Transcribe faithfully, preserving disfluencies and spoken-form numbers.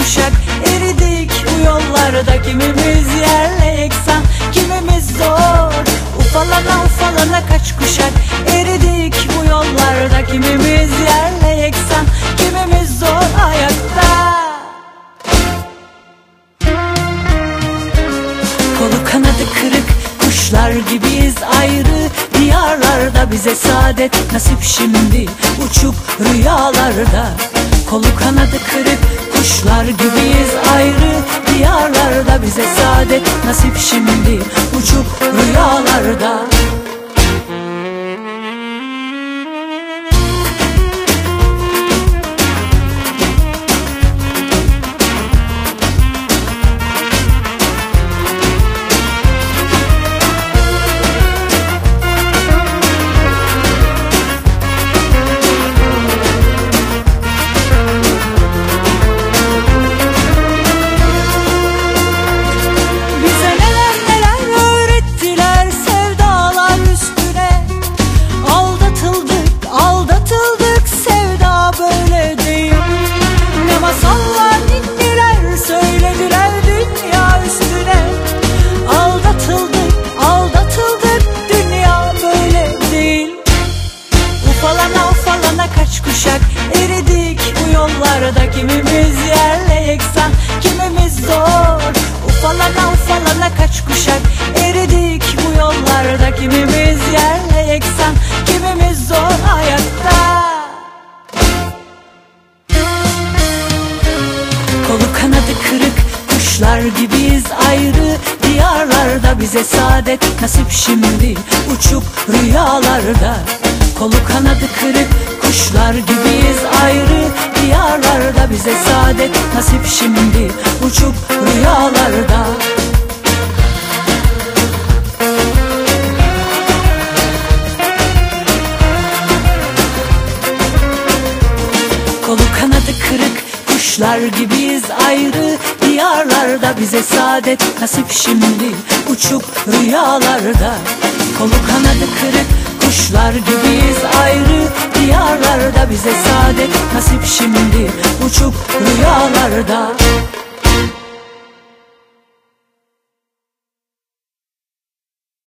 kuşak eridik bu yollarda. Kimimiz yerle yeksan, kimimiz zor. Ufalana ufalana kaç kuşak eridik bu yollarda. Kimimiz yerle yeksan, kimimiz zor ayakta. Kolu kanadı kırık kuşlar gibiyiz ayrı diyarlarda. Bize saadet nasip şimdi uçuk rüyalarda. Kolu kanadı kırık kuşlar gibiyiz ayrı diyarlarda. Bize saadet nasip şimdi uçuk rüyalarda. Kaç kuşak eridik bu yollarda. Kimimiz yerle yeksan, kimimiz zor. Ufalana ufalana kaç kuşak eridik bu yollarda. Kimimiz yerle yeksan, kimimiz zor ayakta. Kolu kanadı kırık kuşlar gibiyiz ayrı diyarlarda. Bize saadet nasip şimdi uçuk rüyalarda. Kolu kanadı kırık kuşlar gibiyiz ayrı diyarlarda. Bize saadet nasip şimdi uçup rüyalarda. Kolu kanadı kırık kuşlar gibiyiz ayrı diyarlarda. Bize saadet nasip şimdi uçup rüyalarda. Kolu kanadı kırık kuşlar gibiyiz ayrı diyarlarda. Bize saadet nasip şimdi uçup rüyalarda.